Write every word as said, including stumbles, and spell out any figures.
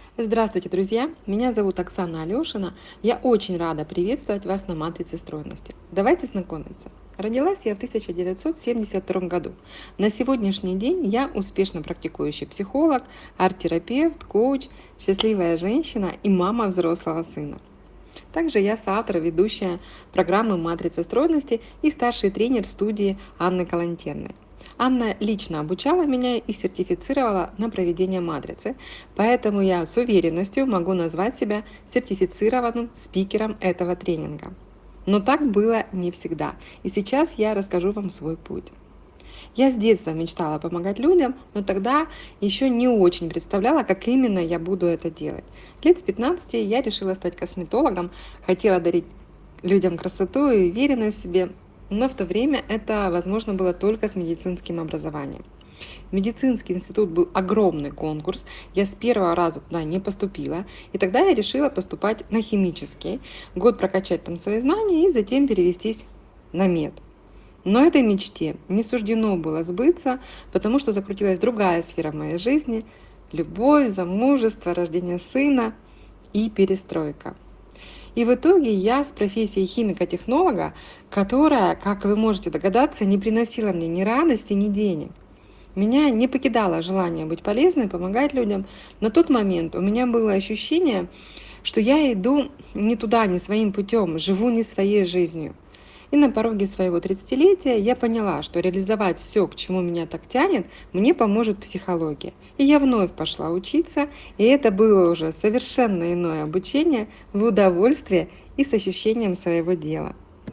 Здравствуйте, друзья! Меня зовут Оксана Алешина. Я очень рада приветствовать вас на матрице стройности. Давайте знакомиться. Родилась я в тысяча девятьсот семьдесят втором году. На сегодняшний день я успешно практикующий психолог, арт-терапевт, коуч, счастливая женщина и мама взрослого сына. Также я соавтор и ведущая программы «Матрица стройности» и старший тренер студии Анны Калантерной. Анна лично обучала меня и сертифицировала на проведение матрицы, поэтому я с уверенностью могу назвать себя сертифицированным спикером этого тренинга. Но так было не всегда, и сейчас я расскажу вам свой путь. Я с детства мечтала помогать людям, но тогда еще не очень представляла, как именно я буду это делать. Лет с пятнадцати я решила стать косметологом, хотела дарить людям красоту и уверенность в себе, но в то время это возможно было только с медицинским образованием. В медицинский институт был огромный конкурс, я с первого раза туда не поступила, и тогда я решила поступать на химический, год прокачать там свои знания и затем перевестись на мед. Но этой мечте не суждено было сбыться, потому что закрутилась другая сфера моей жизни – любовь, замужество, рождение сына и перестройка. И в итоге я с профессией химика-технолога, которая, как вы можете догадаться, не приносила мне ни радости, ни денег. Меня не покидало желание быть полезной, помогать людям. На тот момент у меня было ощущение, что я иду не туда, не своим путем, живу не своей жизнью. И на пороге своего тридцатилетия я поняла, что реализовать все, к чему меня так тянет, мне поможет психология. И я вновь пошла учиться, и это было уже совершенно иное обучение в удовольствие и с ощущением своего дела.